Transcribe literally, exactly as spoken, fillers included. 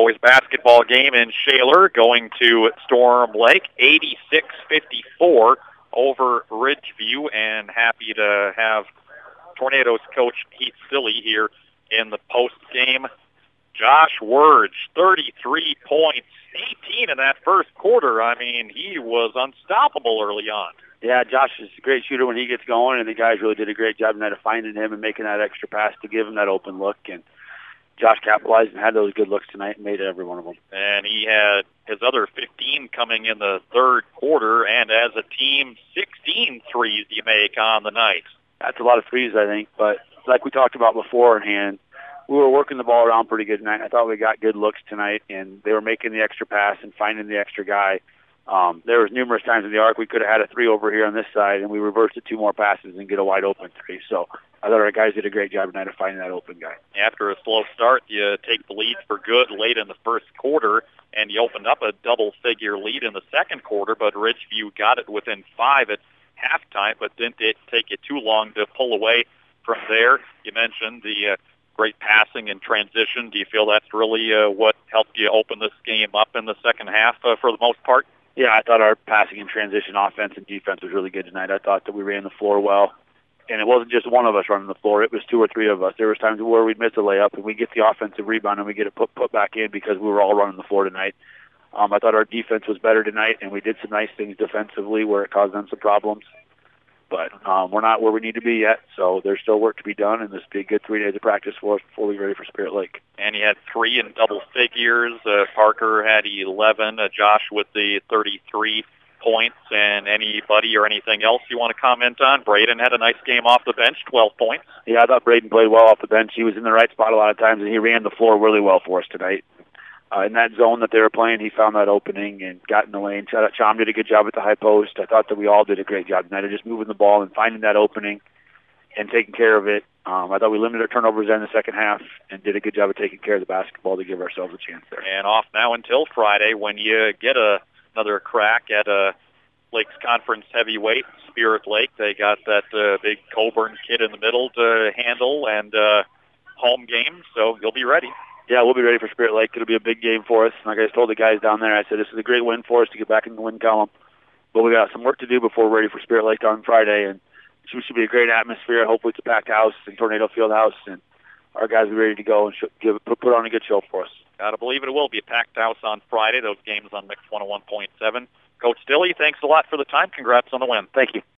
boys basketball game in Shaler going to Storm Lake, eighty-six fifty-four over Ridgeview, and happy to have Tornadoes coach Heath Silly here in the post game. Josh Wurge, thirty-three points, eighteen in that first quarter. I mean, he was unstoppable early on. Yeah, Josh is a great shooter when he gets going, and the guys really did a great job tonight of finding him and making that extra pass to give him that open look. And Josh capitalized and had those good looks tonight and made every one of them. And he had his other fifteen coming in the third quarter, and as a team, sixteen threes you make on the night. That's a lot of threes, I think, but like we talked about beforehand, we were working the ball around pretty good tonight. I thought we got good looks tonight, and they were making the extra pass and finding the extra guy. Um, there was numerous times in the arc we could have had a three over here on this side, and we reversed it two more passes and get a wide open three. So I thought our guys did a great job tonight of finding that open guy. After a slow start, you take the lead for good late in the first quarter, and you opened up a double-figure lead in the second quarter, but Ridgeview got it within five at halftime, but didn't it take it too long to pull away from there. You mentioned the uh, great passing and transition. Do you feel that's really uh, what helped you open this game up in the second half uh, for the most part? Yeah, I thought our passing and transition offense and defense was really good tonight. I thought that we ran the floor well. And it wasn't just one of us running the floor. It was two or three of us. There was times where we'd miss a layup, and we get the offensive rebound, and we get it put, put back in because we were all running the floor tonight. Um, I thought our defense was better tonight, and we did some nice things defensively where it caused them some problems. But um, we're not where we need to be yet, so there's still work to be done, and this will be a good three days of practice for us before we get ready for Spirit Lake. And he had three in double figures. Uh, Parker had eleven. Uh, Josh with the thirty-three points. And anybody or anything else you want to comment on? Braden had a nice game off the bench, twelve points. Yeah, I thought Braden played well off the bench. He was in the right spot a lot of times, and he ran the floor really well for us tonight. Uh, in that zone that they were playing, he found that opening and got in the lane. Chom did a good job at the high post. I thought that we all did a great job tonight of just moving the ball and finding that opening and taking care of it. Um, I thought we limited our turnovers in the second half and did a good job of taking care of the basketball to give ourselves a chance there. And off now until Friday when you get a, another crack at a Lakes Conference heavyweight, Spirit Lake. They got that uh, big Coburn kid in the middle to handle and uh, home game, so you'll be ready. Yeah, we'll be ready for Spirit Lake. It'll be a big game for us. Like I told the guys down there, I said, this is a great win for us to get back in the win column. But we got some work to do before we're ready for Spirit Lake on Friday. And it should be a great atmosphere. Hopefully it's a packed house and Tornado Field House. And our guys will be ready to go and give, put on a good show for us. Got to believe it will be a packed house on Friday. Those games on Mix one oh one point seven. Coach Stilley, thanks a lot for the time. Congrats on the win. Thank you.